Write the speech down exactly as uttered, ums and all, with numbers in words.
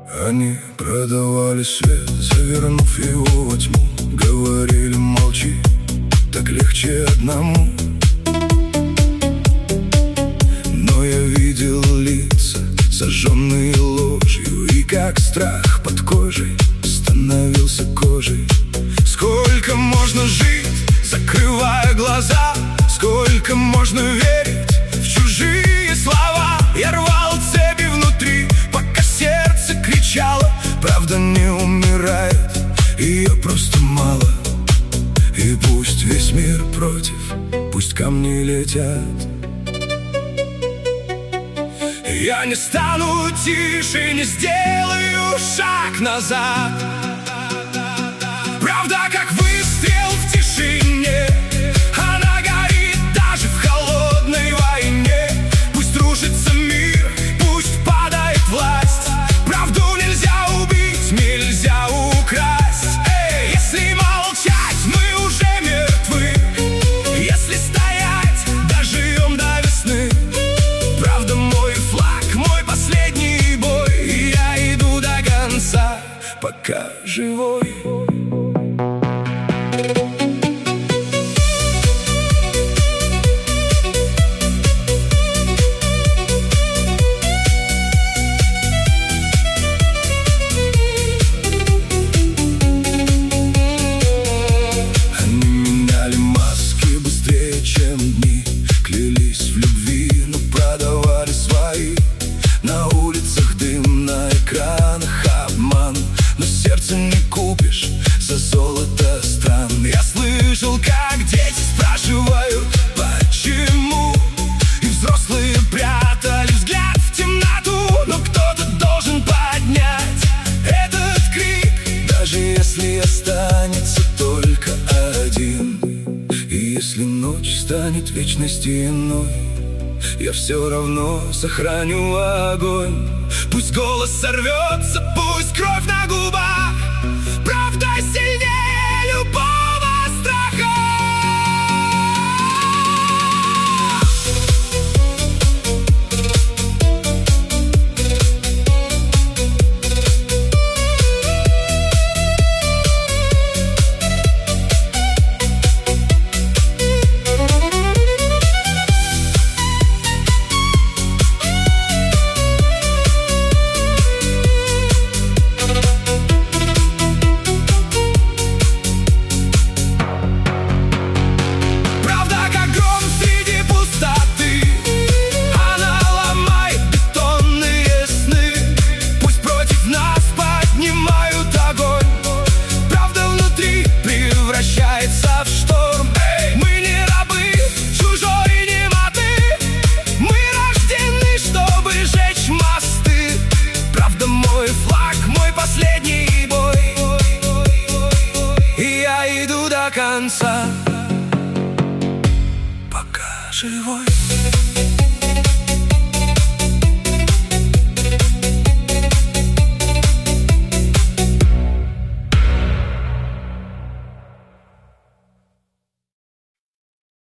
Они продавали свет, завернув его во тьму. Говорили: молчи, так легче одному. Но я видел лица, сожженные ложью, и как страх под кожей становился кожей. Сколько можно жить, закрывая глаза? Сколько можно верить в чужие слова? Я рвал цепи внутри, пока сердце кричало: правда не умирает, ее просто мало. И пусть весь мир против, пусть камни летят, я не стану тише, не сделаю шаг назад. Правда, как выстрел в тишине, она горит даже в холодной войне. Пусть рушится мир, пусть падает власть, правду нельзя убить, нельзя украсть. Эй, если молчать, мы уже мертвы. Если стоять, доживем до весны. Правда мой флаг, мой последний бой, и я иду до конца, пока живой. На улицах дым, на экранах обман, но сердце не купишь за золото стран. Я слышал, как дети спрашивают, почему, и взрослые прятали взгляд в темноту. Но кто-то должен поднять этот крик, даже если останется только один. И если ночь станет вечности иной, я все равно сохраню огонь. Пусть голос сорвется, пусть кровь на губах, правда сильнее любого страха. В шторм. Эй! Мы не рабы чужой немоты, мы рождены, чтобы жечь мосты. Правда мой флаг, мой последний бой, и я иду до конца, пока живой.